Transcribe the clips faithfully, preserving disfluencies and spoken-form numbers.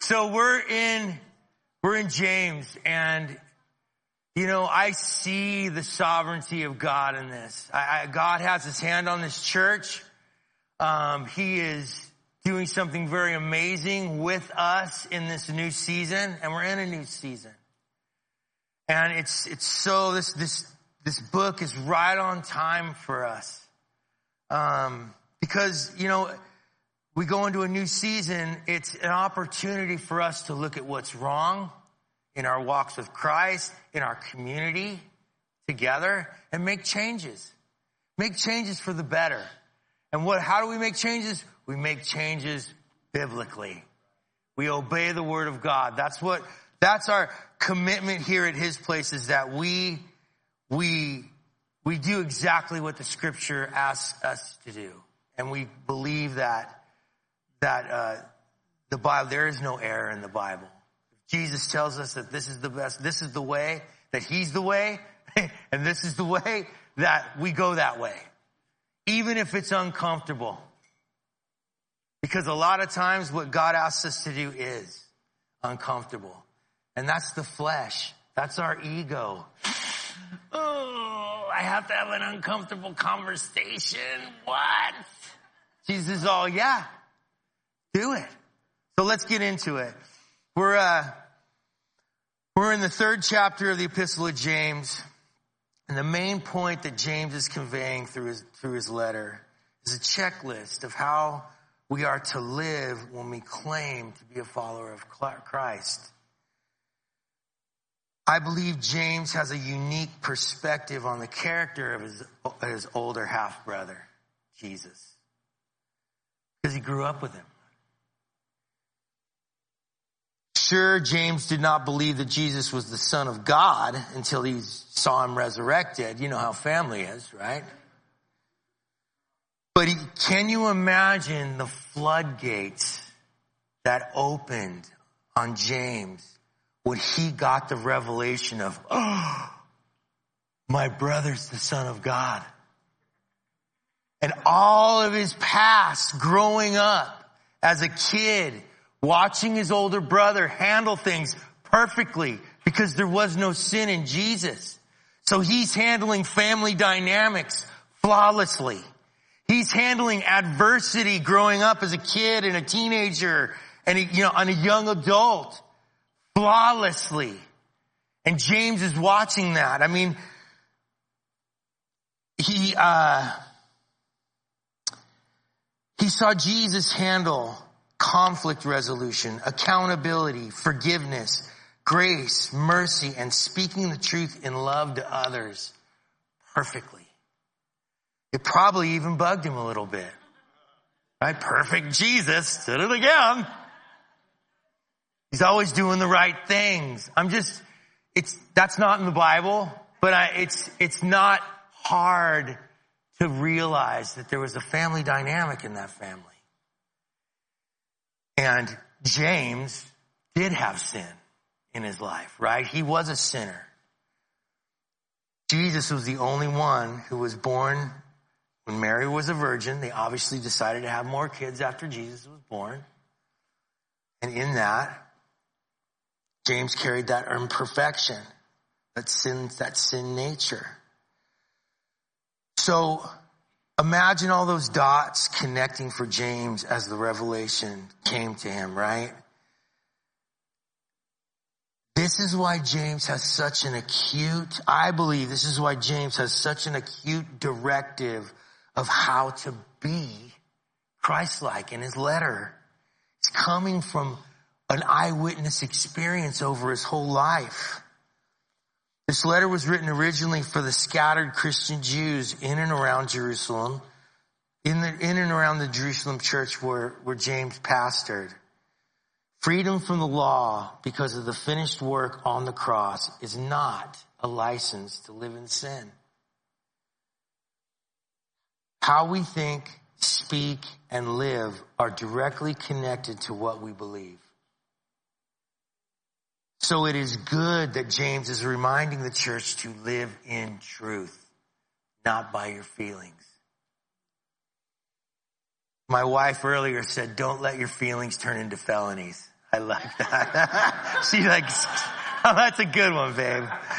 So we're in, we're in James, and, you know, I see the sovereignty of God in this. I, I, God has his hand on this church. Um, he is doing something very amazing with us in this new season, and we're in a new season. And it's, it's so, this, this, this book is right on time for us. Um, because, you know, we go into a new season, it's an opportunity for us to look at what's wrong in our walks with Christ, in our community together, and make changes. Make changes for the better. And what, how do we make changes? We make changes biblically. We obey the word of God. That's what, that's our commitment here at His Place, is that we, we, we do exactly what the scripture asks us to do. And we believe that, that, uh, the Bible, there is no error in the Bible. Jesus tells us that this is the best, this is the way, that He's the way, and this is the way, that we go that way. Even if it's uncomfortable. Because a lot of times what God asks us to do is uncomfortable. And that's the flesh. That's our ego. Oh, I have to have an uncomfortable conversation. What? Jesus is all, yeah, do it. So let's get into it. We're, uh, we're in the third chapter of the Epistle of James. And the main point that James is conveying through his, through his letter is a checklist of how we are to live when we claim to be a follower of Christ. I believe James has a unique perspective on the character of his, his older half-brother, Jesus. Because he grew up with him. Sure, James did not believe that Jesus was the Son of God until he saw him resurrected. You know how family is, right? But he, can you imagine the floodgates that opened on James when he got the revelation of, oh, my brother's the Son of God. And all of his past growing up as a kid, watching his older brother handle things perfectly because there was no sin in Jesus. So he's handling family dynamics flawlessly. He's handling adversity growing up as a kid and a teenager and, a, you know, and a young adult flawlessly. And James is watching that. I mean, he, uh, he saw Jesus handle conflict resolution, accountability, forgiveness, grace, mercy, and speaking the truth in love to others perfectly. It probably even bugged him a little bit. Right? Perfect Jesus did it again. He's always doing the right things. I'm just, it's, that's not in the Bible, but I, it's, it's not hard to realize that there was a family dynamic in that family. And James did have sin in his life, right? He was a sinner. Jesus was the only one who was born when Mary was a virgin. They obviously decided to have more kids after Jesus was born. And in that, James carried that imperfection, that sin, that sin nature. So imagine all those dots connecting for James as the revelation came to him, right? This is why James has such an acute, I believe this is why James has such an acute directive of how to be Christ-like in his letter. It's coming from an eyewitness experience over his whole life. This letter was written originally for the scattered Christian Jews in and around Jerusalem, in the, in and around the Jerusalem church where, where James pastored. Freedom from the law because of the finished work on the cross is not a license to live in sin. How we think, speak, and live are directly connected to what we believe. So it is good that James is reminding the church to live in truth, not by your feelings. My wife earlier said, don't let your feelings turn into felonies. I like that. She like, oh, that's a good one, babe.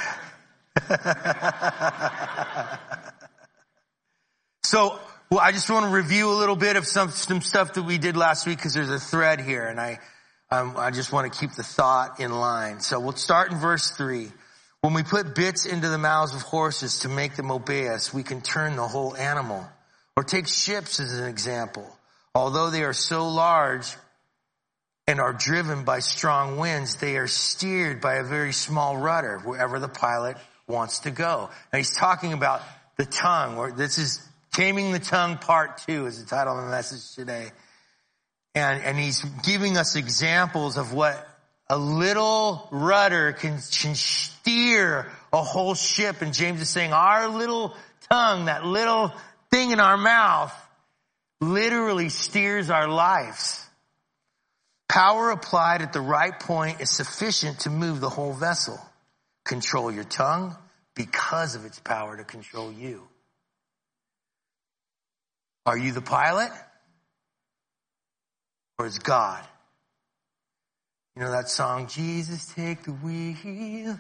So, well, I just want to review a little bit of some, some stuff that we did last week because there's a thread here, and I, um, I just want to keep the thought in line. So we'll start in verse three. When we put bits into the mouths of horses to make them obey us, we can turn the whole animal. Or take ships as an example. Although they are so large and are driven by strong winds, they are steered by a very small rudder wherever the pilot wants to go. Now he's talking about the tongue, or this is Taming the Tongue Part Two is the title of the message today. And, and he's giving us examples of what a little rudder can, can steer a whole ship. And James is saying our little tongue, that little thing in our mouth, literally steers our lives. Power applied at the right point is sufficient to move the whole vessel. Control your tongue because of its power to control you. Are you the pilot? Or is God? You know that song, Jesus, take the wheel.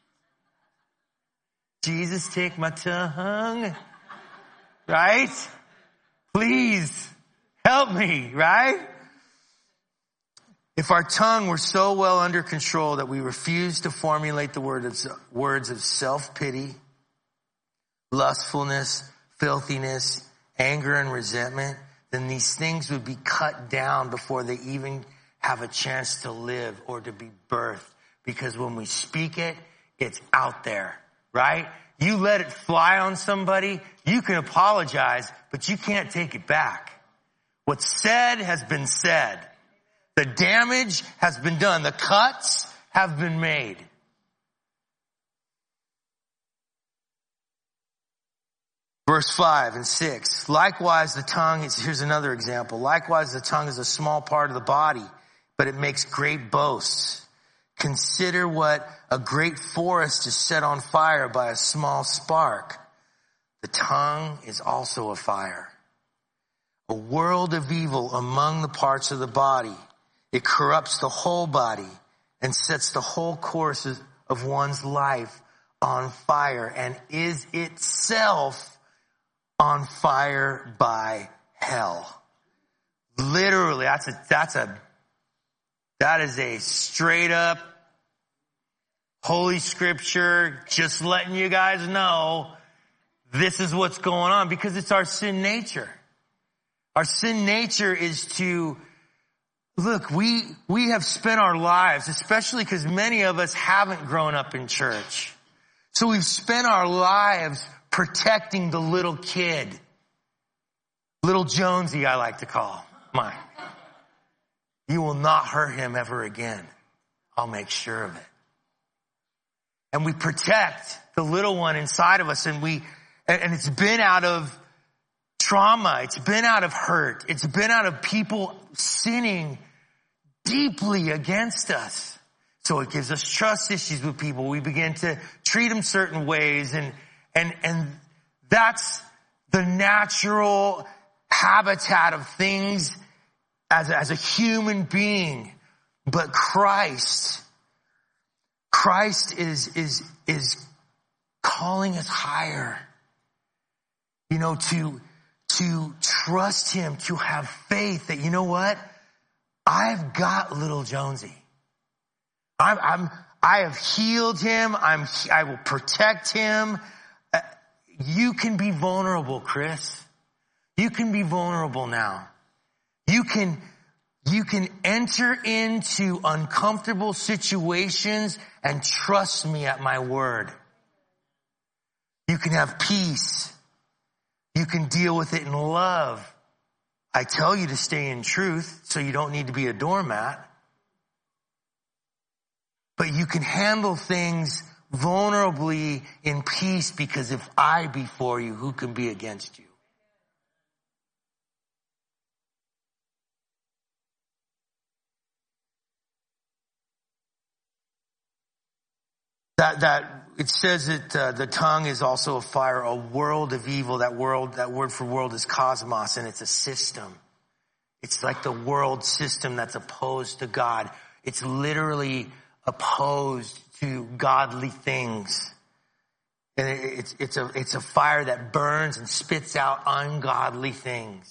Jesus, take my tongue. Right? Please help me, right? If our tongue were so well under control that we refused to formulate the words of, words of self-pity, lustfulness, filthiness, anger, and resentment, then these things would be cut down before they even have a chance to live or to be birthed. Because when we speak it, it's out there, right? You let it fly on somebody, you can apologize, but you can't take it back. What's said has been said. The damage has been done. The cuts have been made. Verse five and six. Likewise, the tongue is, here's another example. Likewise, the tongue is a small part of the body, but it makes great boasts. Consider what a great forest is set on fire by a small spark. The tongue is also a fire. A world of evil among the parts of the body. It corrupts the whole body and sets the whole course of one's life on fire and is itself on fire by hell. Literally, that's a, that's a, that is a straight up Holy Scripture, just letting you guys know this is what's going on because it's our sin nature. Our sin nature is to, look, we, we have spent our lives, especially because many of us haven't grown up in church. So we've spent our lives protecting the little kid. Little Jonesy, I like to call mine. You will not hurt him ever again. I'll make sure of it. And we protect the little one inside of us, and we, and it's been out of trauma. It's been out of hurt. It's been out of people sinning deeply against us. So it gives us trust issues with people. We begin to treat them certain ways, and, and, and that's the natural habitat of things as a, as a human being. But Christ, Christ is, is, is calling us higher. You know, to, to trust him, to have faith that, you know what? I've got little Jonesy. I'm, I'm, I have healed him. I'm, I will protect him. Uh, you can be vulnerable, Chris. You can be vulnerable now. You can, you can enter into uncomfortable situations and trust me at my word. You can have peace. You can deal with it in love. I tell you to stay in truth, so you don't need to be a doormat. But you can handle things vulnerably in peace, because if I be for you, who can be against you? That, that, it says that uh, the tongue is also a fire, a world of evil. That world, that word for world is cosmos, and it's a system. It's like the world system that's opposed to God. It's literally opposed to godly things. And it's, it's a, it's a fire that burns and spits out ungodly things.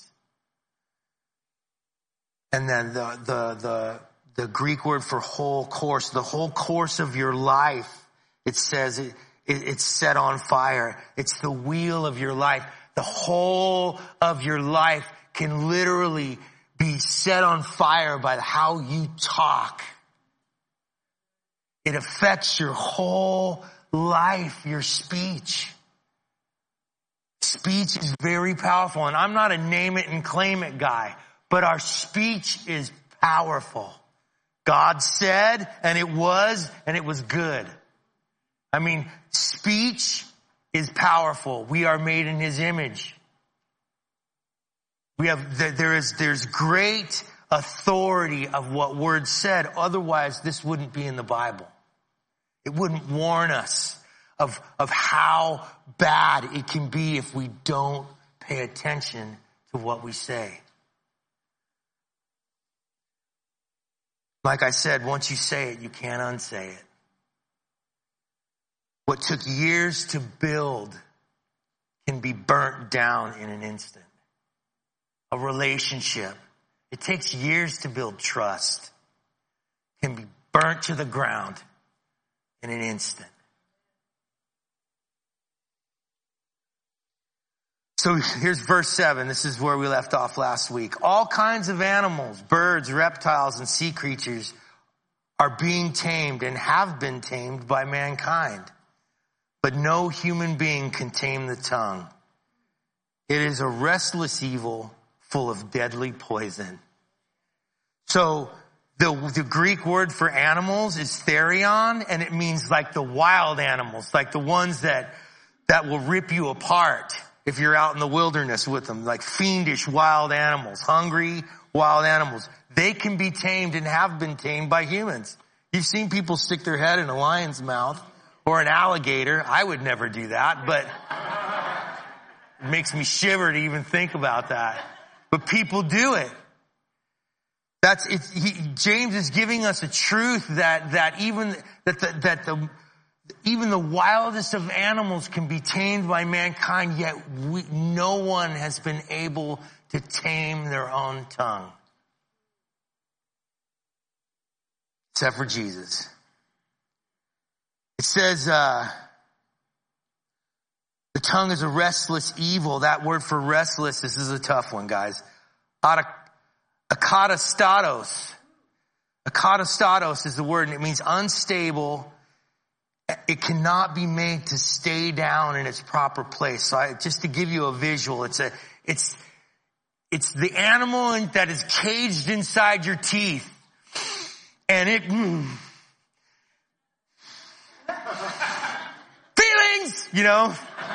And then the, the, the, the Greek word for whole course, the whole course of your life, it says it, it, it's set on fire. It's the wheel of your life. The whole of your life can literally be set on fire by how you talk. It affects your whole life, your speech. Speech is very powerful. And I'm not a name it and claim it guy, but our speech is powerful. God said, and it was, and it was good. I mean, speech is powerful. We are made in His image. We have, there is, there's great authority of what words said. Otherwise, this wouldn't be in the Bible. It wouldn't warn us of, of how bad it can be if we don't pay attention to what we say. Like I said, once you say it, you can't unsay it. What took years to build can be burnt down in an instant. A relationship, it takes years to build trust, can be burnt to the ground in an instant. So here's verse seven. This is where we left off last week. All kinds of animals, birds, reptiles, and sea creatures are being tamed and have been tamed by mankind. But no human being can tame the tongue. It is a restless evil full of deadly poison. So the, the Greek word for animals is therion, and it means like the wild animals, like the ones that, that will rip you apart if you're out in the wilderness with them, like fiendish wild animals, hungry wild animals. They can be tamed and have been tamed by humans. You've seen people stick their head in a lion's mouth or an alligator. I would never do that, but it makes me shiver to even think about that. But people do it. That's it. He, James is giving us a truth that that even that the, that the even the wildest of animals can be tamed by mankind. Yet we, no one has been able to tame their own tongue, except for Jesus. It says uh, the tongue is a restless evil. That word for restless, this is a tough one, guys. Akatastatos. Akatastatos is the word, and it means unstable. It cannot be made to stay down in its proper place. So I, just to give you a visual, it's a, it's, it's the animal that is caged inside your teeth. And it, mm, feelings, you know,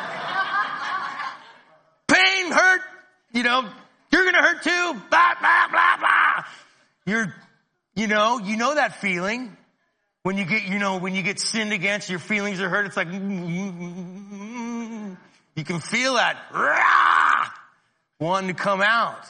pain, hurt, you know, you're going to hurt too, blah, blah, blah, blah. You're, you know, you know that feeling. When you get, you know, when you get sinned against, your feelings are hurt. It's like, mm-hmm. You can feel that rah, wanting to come out.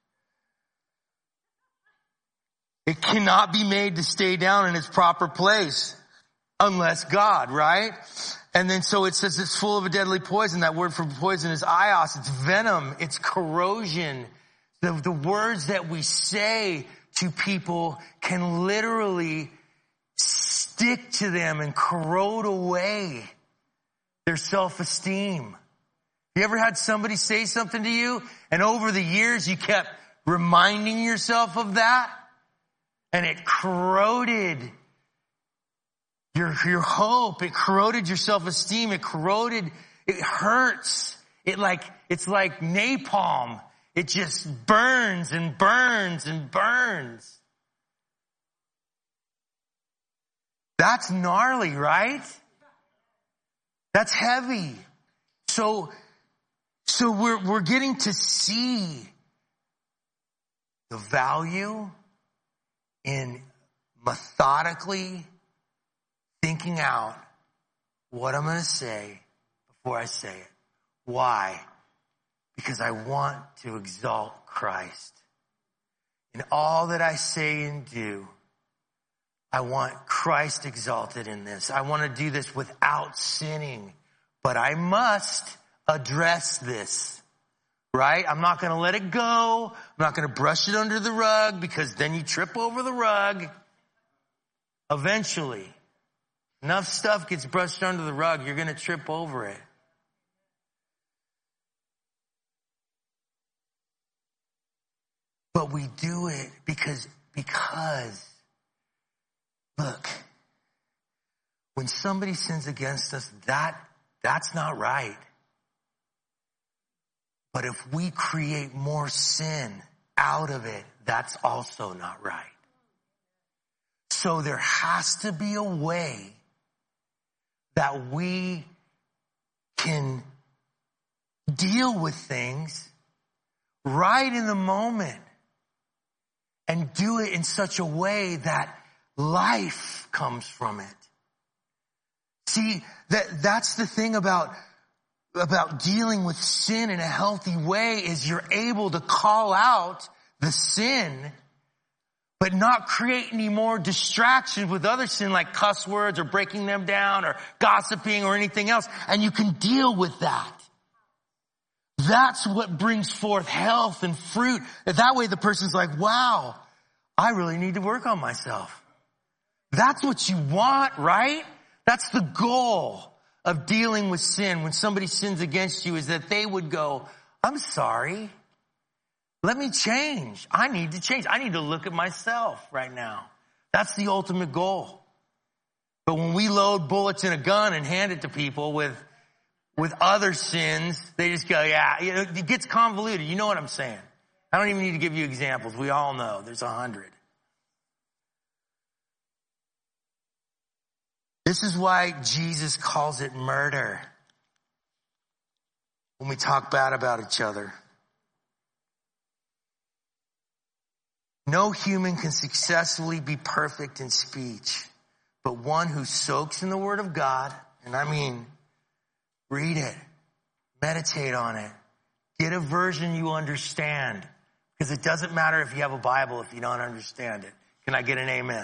It cannot be made to stay down in its proper place unless God, right? And then so it says it's full of a deadly poison. That word for poison is ios. It's venom. It's corrosion. The, the words that we say to people can literally stick to them and corrode away their self-esteem. You ever had somebody say something to you and over the years you kept reminding yourself of that and it corroded your, your hope. It corroded your self-esteem. It corroded, it hurts. It like, it's like napalm. It just burns and burns and burns. That's gnarly, right? That's heavy. So, so we're, we're getting to see the value in methodically thinking out what I'm going to say before I say it. Why? Because I want to exalt Christ. In all that I say and do, I want Christ exalted in this. I want to do this without sinning, but I must address this. Right? I'm not going to let it go. I'm not going to brush it under the rug because then you trip over the rug. Eventually, enough stuff gets brushed under the rug, you're going to trip over it. But we do it because, because, look, when somebody sins against us, that, that's not right. But if we create more sin out of it, that's also not right. So there has to be a way that we can deal with things right in the moment and do it in such a way that life comes from it. See, that, that's the thing about about dealing with sin in a healthy way is you're able to call out the sin, but not create any more distractions with other sin like cuss words or breaking them down or gossiping or anything else. And you can deal with that. That's what brings forth health and fruit. That way the person's like, wow, I really need to work on myself. That's what you want, right? That's the goal of dealing with sin when somebody sins against you, is that they would go, I'm sorry. Let me change. I need to change. I need to look at myself right now. That's the ultimate goal. But when we load bullets in a gun and hand it to people with, with other sins, they just go, yeah, you know, it gets convoluted. You know what I'm saying? I don't even need to give you examples. We all know there's a hundred. This is why Jesus calls it murder when we talk bad about each other. No human can successfully be perfect in speech, but one who soaks in the Word of God, and I mean, read it, meditate on it, get a version you understand, because it doesn't matter if you have a Bible if you don't understand it. Can I get an amen?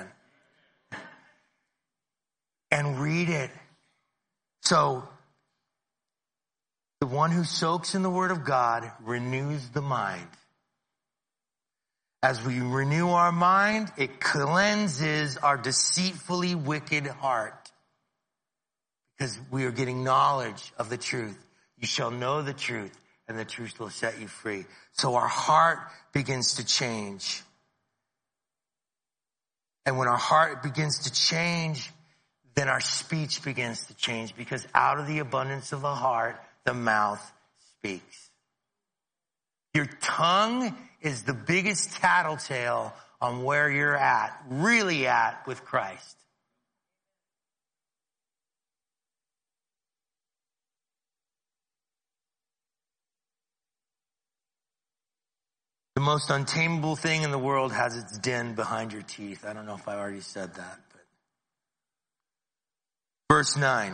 And read it. So, the one who soaks in the Word of God renews the mind. As we renew our mind, it cleanses our deceitfully wicked heart. Because we are getting knowledge of the truth. You shall know the truth, and the truth will set you free. So our heart begins to change. And when our heart begins to change, then our speech begins to change, because out of the abundance of the heart, the mouth speaks. Your tongue is the biggest tattletale on where you're at, really at with Christ. The most untamable thing in the world has its den behind your teeth. I don't know if I already said that. Verse nine,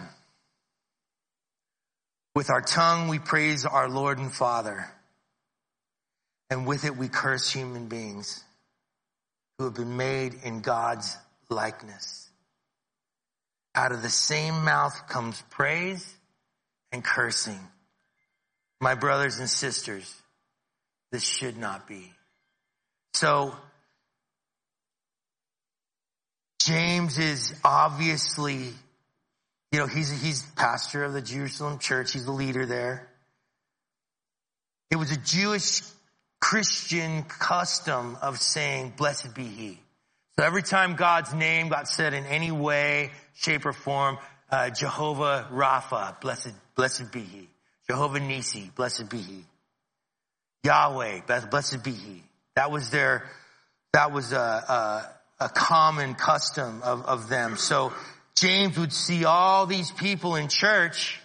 with our tongue we praise our Lord and Father, and with it we curse human beings who have been made in God's likeness. Out of the same mouth comes praise and cursing. My brothers and sisters, this should not be. So, James is obviously, you know, he's, he's pastor of the Jerusalem church. He's the leader there. It was a Jewish Christian custom of saying, blessed be he. So every time God's name got said in any way, shape, or form, uh, Jehovah Rapha, blessed, blessed be he. Jehovah Nisi, blessed be he. Yahweh, blessed be he. That was their, that was a, a, a common custom of, of them. So James would see all these people in church.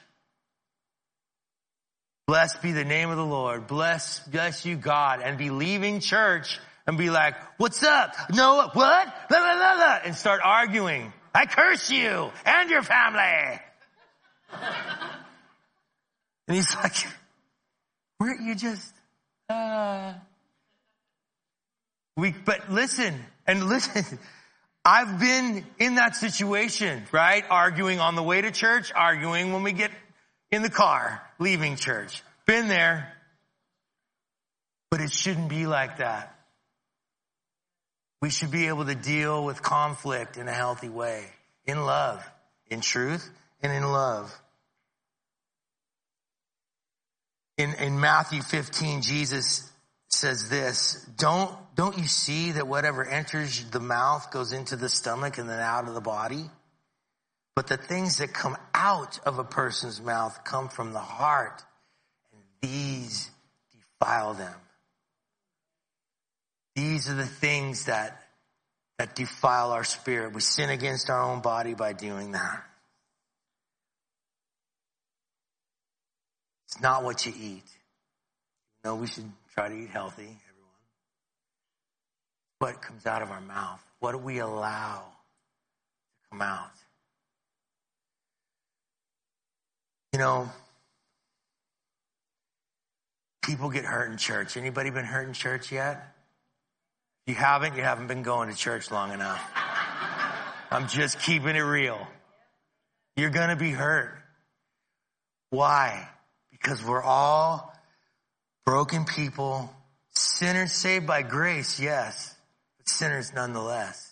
Blessed be the name of the Lord. Bless, bless you, God. And be leaving church and be like, what's up? No, what? Blah, blah, blah, blah, and start arguing. I curse you and your family. And he's like, weren't you just, uh, we, but listen, and listen, I've been in that situation, right? Arguing on the way to church, arguing when we get in the car, leaving church. Been there. But it shouldn't be like that. We should be able to deal with conflict in a healthy way, in love, in truth, and in love. In, in Matthew fifteen, Jesus says this, don't, don't you see that whatever enters the mouth goes into the stomach and then out of the body? But the things that come out of a person's mouth come from the heart, and these defile them. These are the things that, that defile our spirit. We sin against our own body by doing that. It's not what you eat. No, we should try to eat healthy, everyone. What comes out of our mouth? What do we allow to come out? You know, people get hurt in church. Anybody been hurt in church yet? If you haven't, you haven't been going to church long enough. I'm just keeping it real. You're going to be hurt. Why? Because we're all broken people, sinners saved by grace, yes, but sinners nonetheless.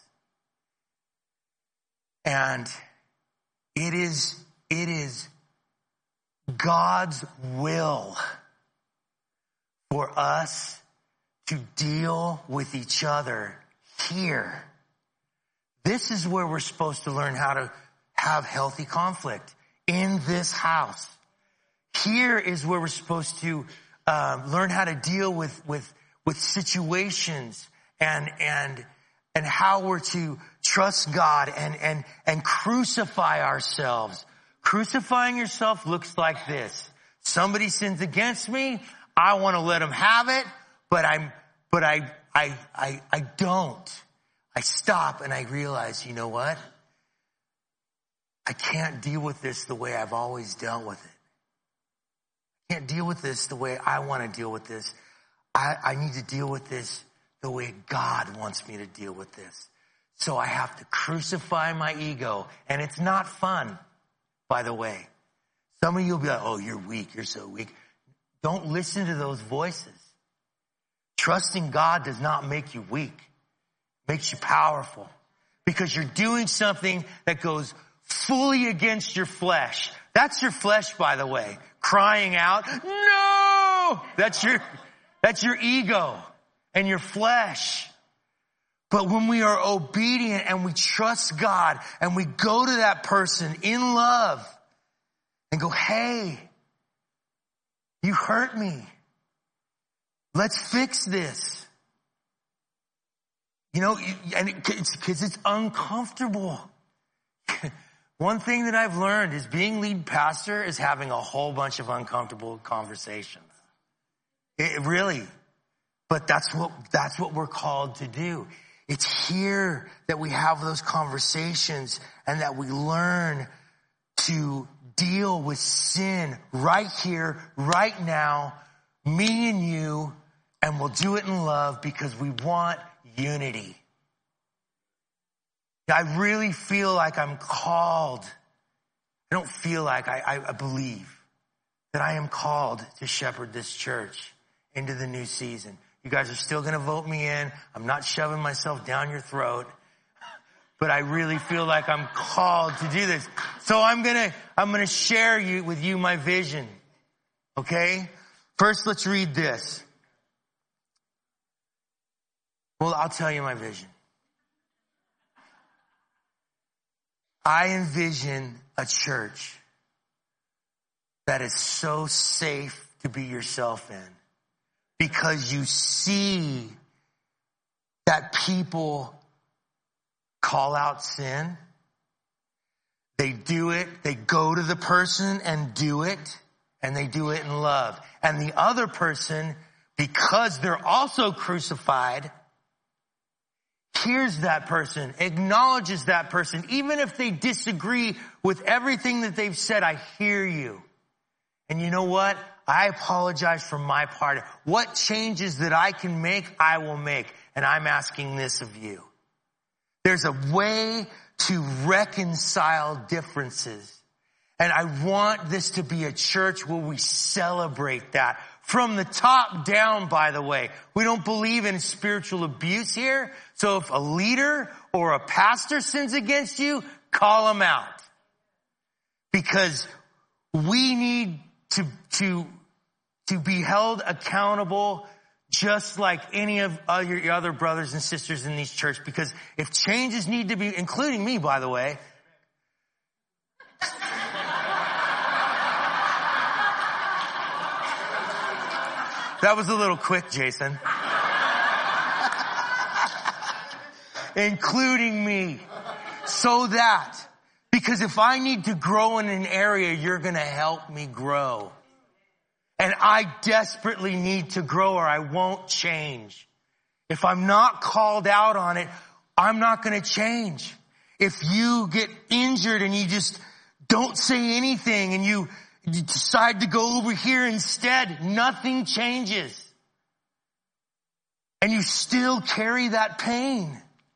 And it is, it is God's will for us to deal with each other here. This is where we're supposed to learn how to have healthy conflict, in this house. Here is where we're supposed to um, learn how to deal with with with situations and and and how we're to trust God and and and crucify ourselves. Crucifying yourself looks like this: somebody sins against me, I want to let them have it. But I'm, but I, I, I, I don't. I stop and I realize, you know what? I can't deal with this the way I've always dealt with it. I can't deal with this the way I want to deal with this. I, I need to deal with this the way God wants me to deal with this. So I have to crucify my ego. And it's not fun, by the way. Some of you will be like, oh, you're weak. You're so weak. Don't listen to those voices. Trusting God does not make you weak. It makes you powerful. Because you're doing something that goes fully against your flesh. That's your flesh, by the way. Crying out, no! That's your, that's your ego and your flesh. But when we are obedient and we trust God and we go to that person in love and go, hey, you hurt me. Let's fix this. You know, and it's because it's uncomfortable. One thing that I've learned is being lead pastor is having a whole bunch of uncomfortable conversations. It really, but that's what, that's what we're called to do. It's here that we have those conversations and that we learn to deal with sin right here, right now, me and you. And we'll do it in love because we want unity. I really feel like I'm called. I don't feel like, I, I believe that I am called to shepherd this church into the new season. You guys are still going to vote me in. I'm not shoving myself down your throat. But I really feel like I'm called to do this. So I'm going to, I'm going to share you with you my vision. Okay? First, let's read this. Well, I'll tell you my vision. I envision a church that is so safe to be yourself in because you see that people call out sin. They do it. They go to the person and do it, and they do it in love. And the other person, because they're also crucified, hears that person, acknowledges that person. Even if they disagree with everything that they've said, I hear you. And you know what? I apologize for my part. What changes that I can make, I will make. And I'm asking this of you. There's a way to reconcile differences. And I want this to be a church where we celebrate that. From the top down, by the way. We don't believe in spiritual abuse here. So if a leader or a pastor sins against you, call them out. Because we need to, to, to be held accountable just like any of your other brothers and sisters in these churches. Because if changes need to be, including me, by the way, that was a little quick, Jason. Including me. So that, because if I need to grow in an area, you're going to help me grow. And I desperately need to grow or I won't change. If I'm not called out on it, I'm not going to change. If you get injured and you just don't say anything and you You decide to go over here instead, nothing changes. And you still carry that pain.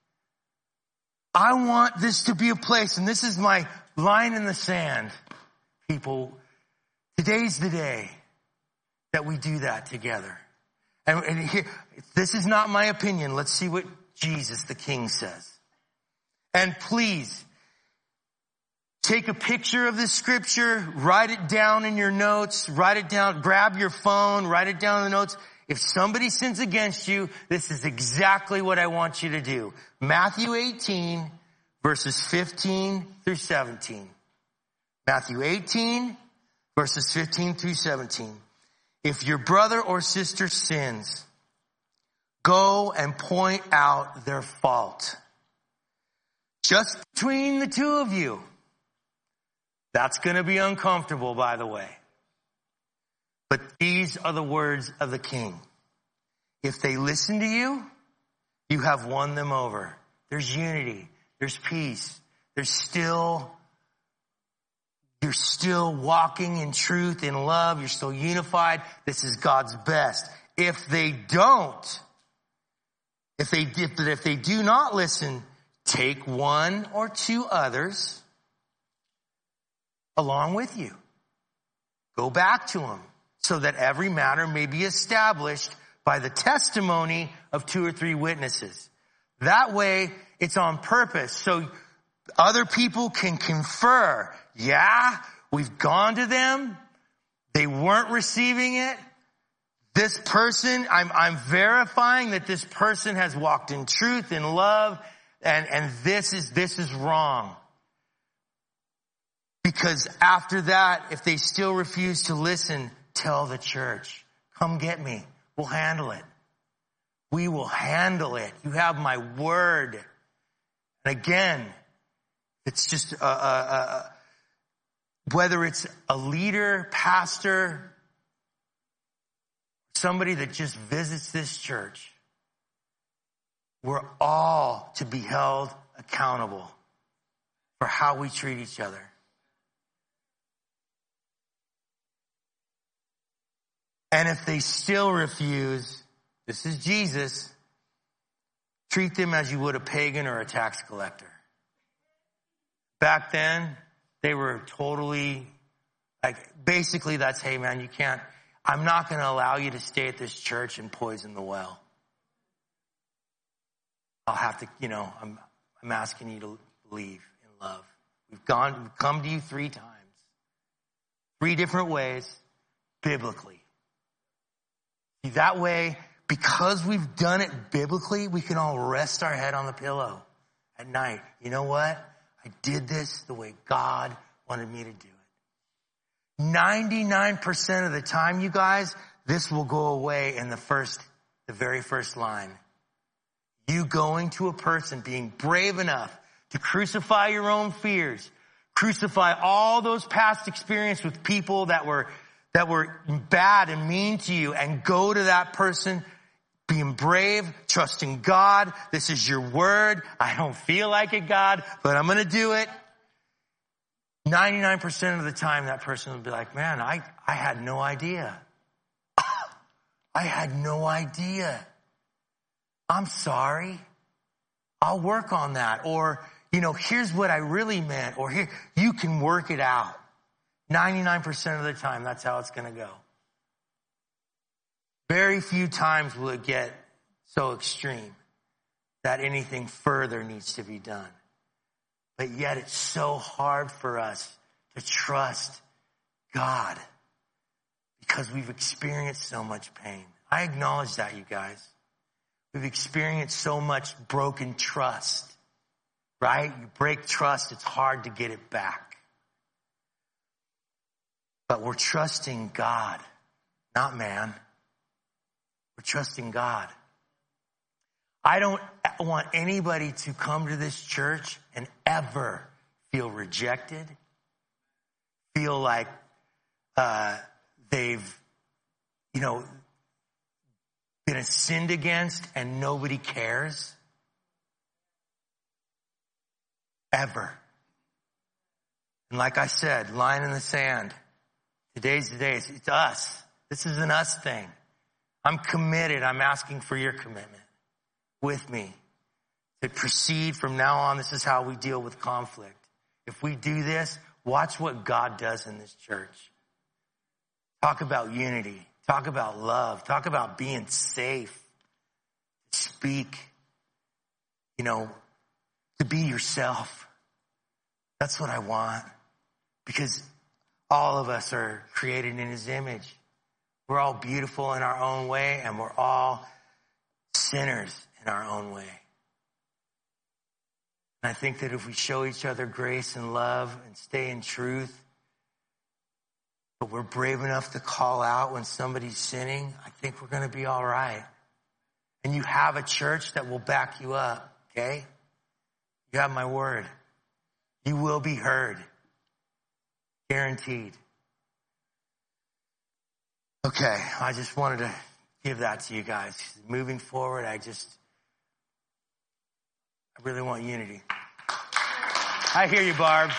I want this to be a place, and this is my line in the sand, people. Today's the day that we do that together. And, and here, this is not my opinion. Let's see what Jesus the King says. And please, take a picture of this scripture, write it down in your notes, write it down, grab your phone, write it down in the notes. If somebody sins against you, this is exactly what I want you to do. Matthew eighteen, verses fifteen through seventeen. Matthew eighteen, verses fifteen through seventeen. If your brother or sister sins, go and point out their fault. Just between the two of you. That's going to be uncomfortable, by the way. But these are the words of the King. If they listen to you, you have won them over. There's unity. There's peace. There's still, you're still walking in truth, in love. You're still unified. This is God's best. If they don't, if they, if, if they do not listen, take one or two others along with you. Go back to them so that every matter may be established by the testimony of two or three witnesses. That way, it's on purpose. So other people can confer. Yeah, we've gone to them. They weren't receiving it. This person, I'm, I'm verifying that this person has walked in truth, in love, and, and this is, this is wrong. Because after that, if they still refuse to listen, tell the church, come get me. We'll handle it. We will handle it. You have my word. And again, it's just a, a, a, whether it's a leader, pastor, somebody that just visits this church, we're all to be held accountable for how we treat each other. And if they still refuse, this is Jesus, treat them as you would a pagan or a tax collector. Back then, they were totally, like, basically that's, hey man, you can't, I'm not going to allow you to stay at this church and poison the well. I'll have to, you know, I'm, I'm asking you to leave in love. We've gone, we've come to you three times. Three different ways, biblically. That way, because we've done it biblically, we can all rest our head on the pillow at night. You know what? I did this the way God wanted me to do it. ninety-nine percent of the time, you guys, this will go away in the first, the very first line. You going to a person, being brave enough to crucify your own fears, crucify all those past experiences with people that were that were bad and mean to you, and go to that person being brave, trusting God. This is your word. I don't feel like it, God, but I'm going to do it. ninety-nine percent of the time, that person will be like, man, I, I had no idea. I had no idea. I'm sorry. I'll work on that. Or, you know, here's what I really meant. Or here, you can work it out. ninety-nine percent of the time, that's how it's going to go. Very few times will it get so extreme that anything further needs to be done. But yet it's so hard for us to trust God because we've experienced so much pain. I acknowledge that, you guys. We've experienced so much broken trust, right? You break trust, it's hard to get it back. But we're trusting God, not man. We're trusting God. I don't want anybody to come to this church and ever feel rejected, feel like uh, they've, you know, been sinned against and nobody cares. Ever. And like I said, line in the sand. Today's the day. It's us. This is an us thing. I'm committed. I'm asking for your commitment with me to proceed from now on. This is how we deal with conflict. If we do this, watch what God does in this church. Talk about unity. Talk about love. Talk about being safe. Speak, you know, to be yourself. That's what I want. Because all of us are created in his image. We're all beautiful in our own way, and we're all sinners in our own way. And I think that if we show each other grace and love and stay in truth, but we're brave enough to call out when somebody's sinning, I think we're going to be all right. And you have a church that will back you up, okay? You have my word. You will be heard. Guaranteed. Okay, I just wanted to give that to you guys. Moving forward, I just, I really want unity. I hear you, Barb.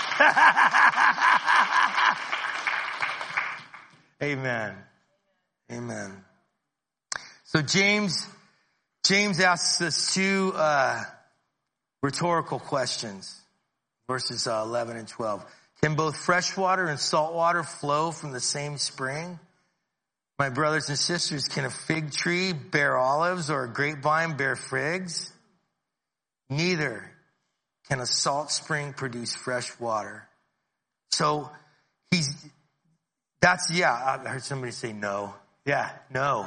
Amen. Amen. So James, James asks us two uh, rhetorical questions, verses uh, eleven and twelve. Can both fresh water and salt water flow from the same spring? My brothers and sisters, can a fig tree bear olives or a grapevine bear figs? Neither can a salt spring produce fresh water. So he's, that's, yeah, I heard somebody say no. Yeah, no.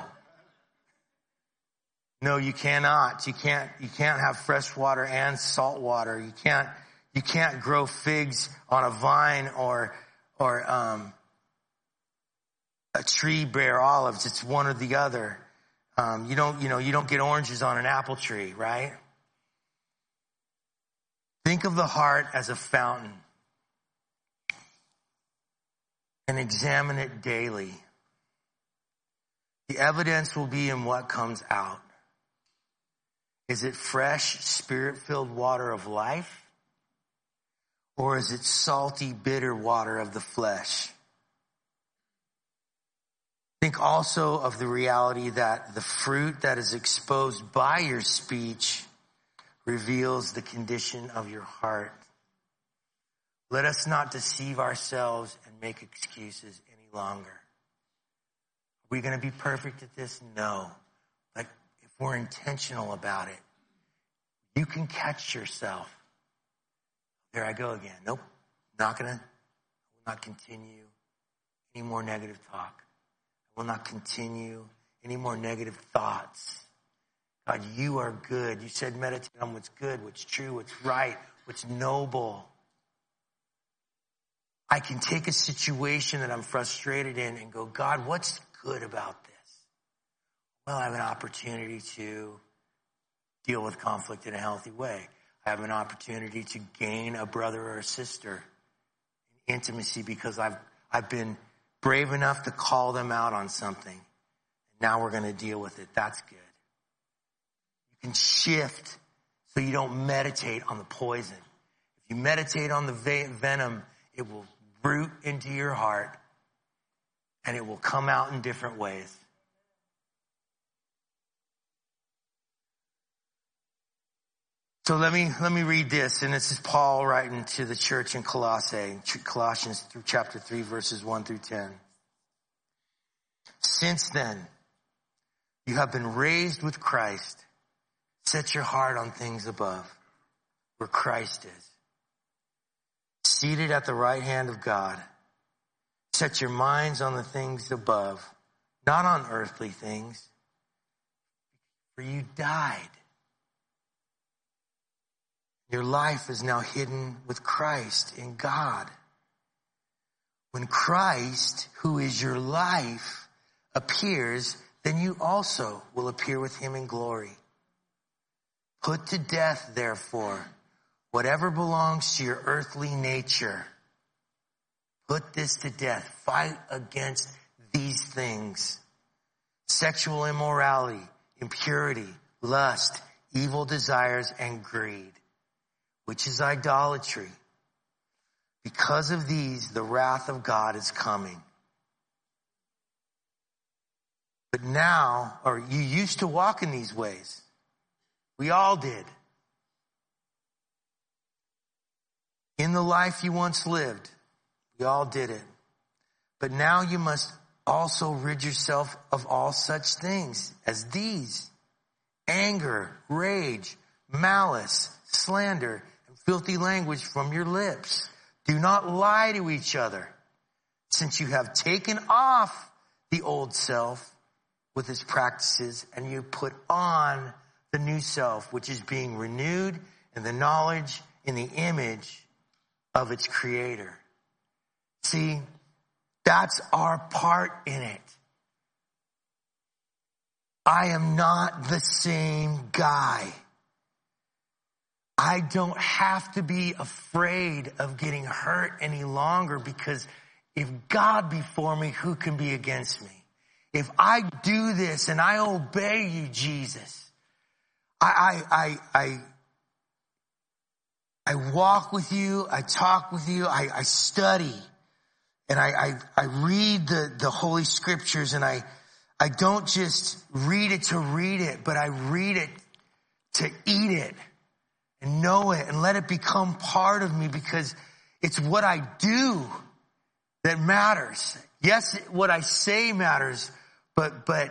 No, you cannot. You can't, you can't have fresh water and salt water. You can't, you can't grow figs on a vine or, or, um, a tree bear olives. It's one or the other. Um, you don't, you know, you don't get oranges on an apple tree, right? Think of the heart as a fountain and examine it daily. The evidence will be in what comes out. Is it fresh, spirit-filled water of life? Or is it salty, bitter water of the flesh? Think also of the reality that the fruit that is exposed by your speech reveals the condition of your heart. Let us not deceive ourselves and make excuses any longer. Are we going to be perfect at this? No. But if we're intentional about it, you can catch yourself. There I go again. Nope. Not going to, will not continue any more negative talk. I will not continue any more negative thoughts. God, you are good. You said meditate on what's good, what's true, what's right, what's noble. I can take a situation that I'm frustrated in and go, God, what's good about this? Well, I have an opportunity to deal with conflict in a healthy way. I have an opportunity to gain a brother or a sister in intimacy because I've, I've been brave enough to call them out on something. Now we're going to deal with it. That's good. You can shift so you don't meditate on the poison. If you meditate on the venom, it will root into your heart and it will come out in different ways. So let me, let me read this. And this is Paul writing to the church in Colossae, Colossians through chapter three, verses one through ten. Since then, you have been raised with Christ. Set your heart on things above, where Christ is, seated at the right hand of God. Set your minds on the things above, not on earthly things, for you died. Your life is now hidden with Christ in God. When Christ, who is your life, appears, then you also will appear with him in glory. Put to death, therefore, whatever belongs to your earthly nature. Put this to death. Fight against these things: sexual immorality, impurity, lust, evil desires, and greed, which is idolatry. Because of these, the wrath of God is coming. But now, or you used to walk in these ways. We all did. In the life you once lived, we all did it. But now you must also rid yourself of all such things as these: anger, rage, malice, slander, and filthy language from your lips. Do not lie to each other, since you have taken off the old self with its practices, and you put on the new self, which is being renewed in the knowledge, in the image of its creator. See, that's our part in it. I am not the same guy. I don't have to be afraid of getting hurt any longer, because if God be for me, who can be against me? If I do this and I obey you, Jesus, I, I, I, I, I walk with you, I talk with you, I, I study, and I, I, I read the, the Holy Scriptures, and I, I don't just read it to read it, but I read it to eat it and know it and let it become part of me, because it's what I do that matters. Yes, what I say matters, but, but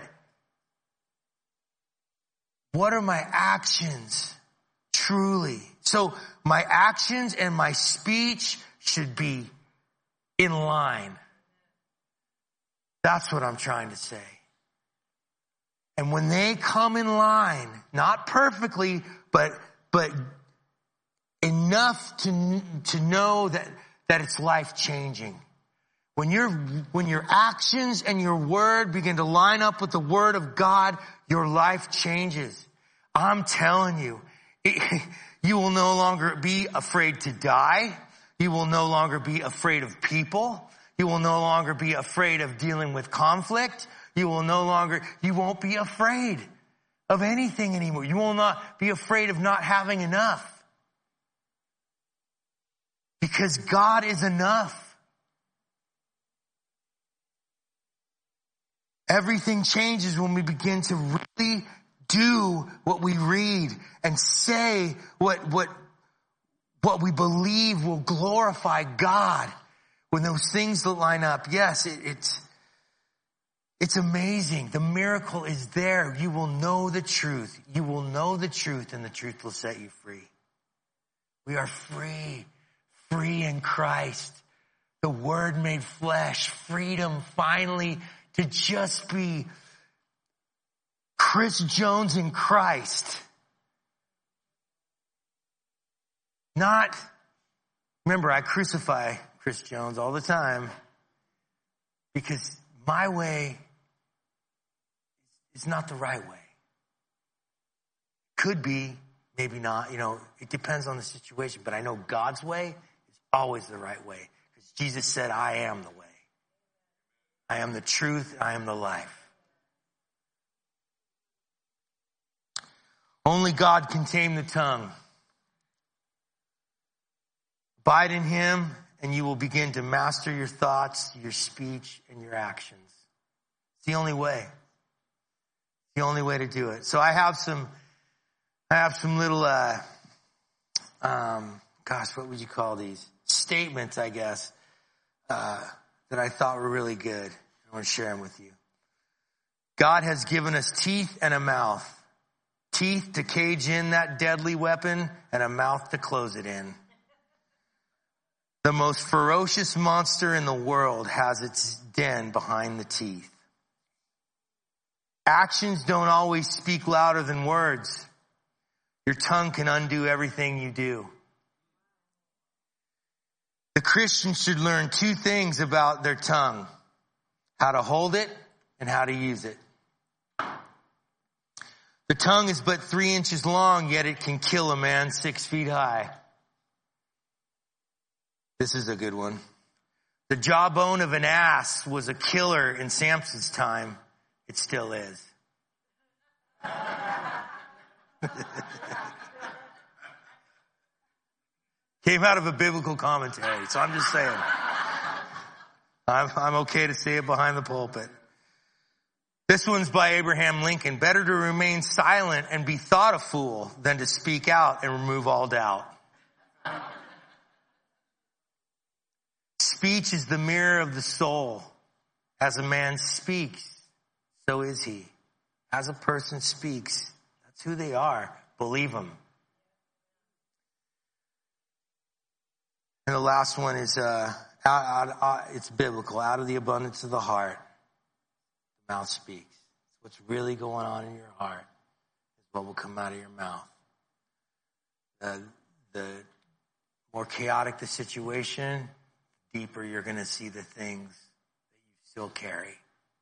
what are my actions truly? So my actions and my speech should be in line. That's what I'm trying to say. And when they come in line, not perfectly, but, but enough to, to know that, that it's life changing. When your, when your actions and your word begin to line up with the word of God, your life changes. I'm telling you, it, you will no longer be afraid to die. You will no longer be afraid of people. You will no longer be afraid of dealing with conflict. You will no longer, you won't be afraid of anything anymore. You will not be afraid of not having enough. Because God is enough. Everything changes when we begin to really do what we read and say what, what, what we believe will glorify God. When those things that line up, yes, it, it's, it's amazing. The miracle is there. You will know the truth. You will know the truth, and the truth will set you free. We are free, free in Christ. The Word made flesh, freedom finally to just be Chris Jones in Christ. Not, remember, I crucify Chris Jones all the time because my way is not the right way. Could be, maybe not, you know, it depends on the situation, but I know God's way is always the right way, because Jesus said, I am the way. I am the truth. I am the life. Only God can tame the tongue. Abide in him, and you will begin to master your thoughts, your speech, and your actions. It's the only way. It's the only way to do it. So I have some, I have some little, uh, um, gosh, what would you call these? Statements, I guess, uh, that I thought were really good. I want to share them with you. God has given us teeth and a mouth. Teeth to cage in that deadly weapon and a mouth to close it in. The most ferocious monster in the world has its den behind the teeth. Actions don't always speak louder than words. Your tongue can undo everything you do. The Christian should learn two things about their tongue: how to hold it and how to use it. The tongue is but three inches long, yet it can kill a man six feet high. This is a good one. The jawbone of an ass was a killer in Samson's time. It still is. Came out of a biblical commentary, so I'm just saying. I'm, I'm okay to say it behind the pulpit. This one's by Abraham Lincoln. Better to remain silent and be thought a fool than to speak out and remove all doubt. Speech is the mirror of the soul. As a man speaks, so is he. As a person speaks, that's who they are. Believe them. And the last one is, uh, out, out, out, it's biblical. Out of the abundance of the heart, the mouth speaks. What's really going on in your heart is what will come out of your mouth. Uh, the more chaotic the situation, the deeper you're going to see the things that you still carry.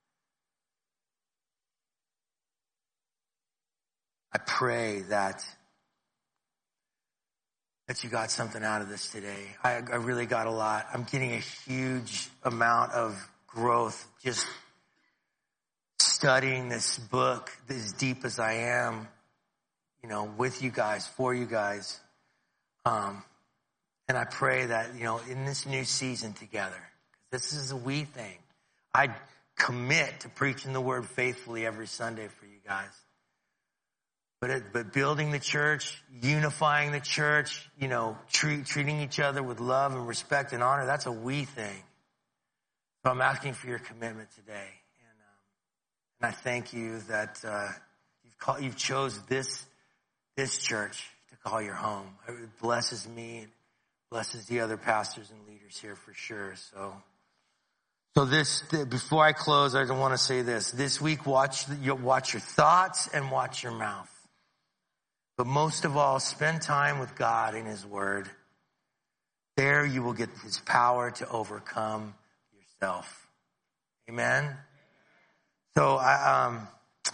I pray that that you got something out of this today. I, I really got a lot. I'm getting a huge amount of growth just studying this book as deep as I am, you know, with you guys, for you guys. Um, and I pray that, you know, in this new season together, this is a we thing. I commit to preaching the word faithfully every Sunday for you guys. But it, but building the church, unifying the church, you know, treat, treating each other with love and respect and honor, that's a we thing. So I'm asking for your commitment today. And, um, and I thank you that uh, you've, call, you've chose this, this church to call your home. It blesses me. It blesses the other pastors and leaders here for sure. So, so this, before I close, I want to say this. This week, watch, watch your thoughts and watch your mouth. But most of all, spend time with God in His Word. There you will get His power to overcome yourself. Amen? So I, um,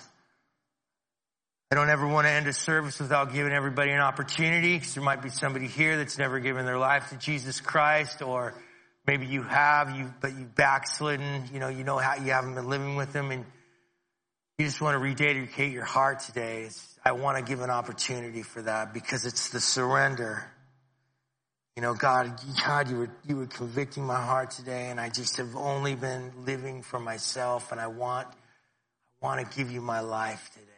I don't ever want to end a service without giving everybody an opportunity, because there might be somebody here that's never given their life to Jesus Christ, or maybe you have, you but you've backslidden. You know, you know how you haven't been living with Him, and you just want to rededicate your heart today. It's, I want to give an opportunity for that, because it's the surrender. You know, God, God, you were, you were convicting my heart today, and I just have only been living for myself, and I want, I want to give you my life today.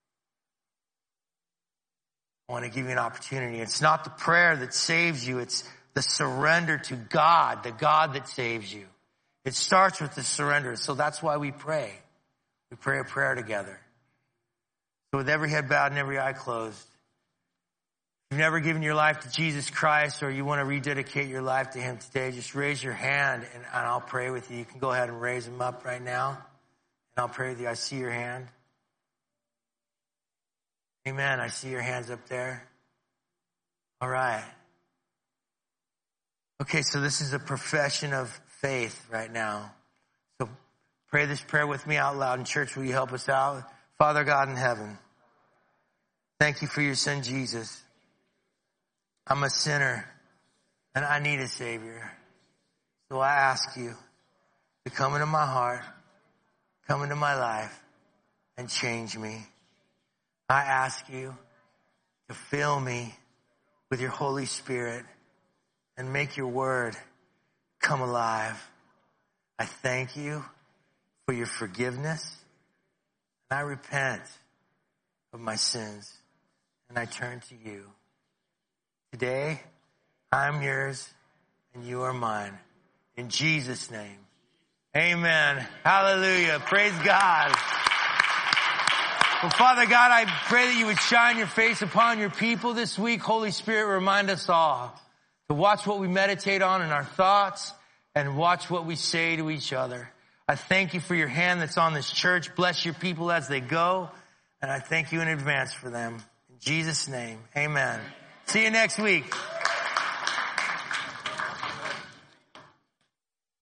I want to give you an opportunity. It's not the prayer that saves you. It's the surrender to God, the God that saves you. It starts with the surrender. So that's why we pray. We pray a prayer together. So with every head bowed and every eye closed, if you've never given your life to Jesus Christ, or you want to rededicate your life to Him today, just raise your hand and, and I'll pray with you. You can go ahead and raise them up right now, and I'll pray with you. I see your hand. Amen. I see your hands up there. All right. Okay, so this is a profession of faith right now. So pray this prayer with me out loud. In church, will you help us out? Father God in heaven, thank you for your Son, Jesus. I'm a sinner, and I need a Savior. So I ask you to come into my heart, come into my life, and change me. I ask you to fill me with your Holy Spirit and make your word come alive. I thank you for your forgiveness, and I repent of my sins, and I turn to you. Today, I'm yours and you are mine. In Jesus' name, amen. Hallelujah. Praise God. Well, Father God, I pray that you would shine your face upon your people this week. Holy Spirit, remind us all to watch what we meditate on in our thoughts and watch what we say to each other. I thank you for your hand that's on this church. Bless your people as they go. And I thank you in advance for them. In Jesus' name, amen. See you next week.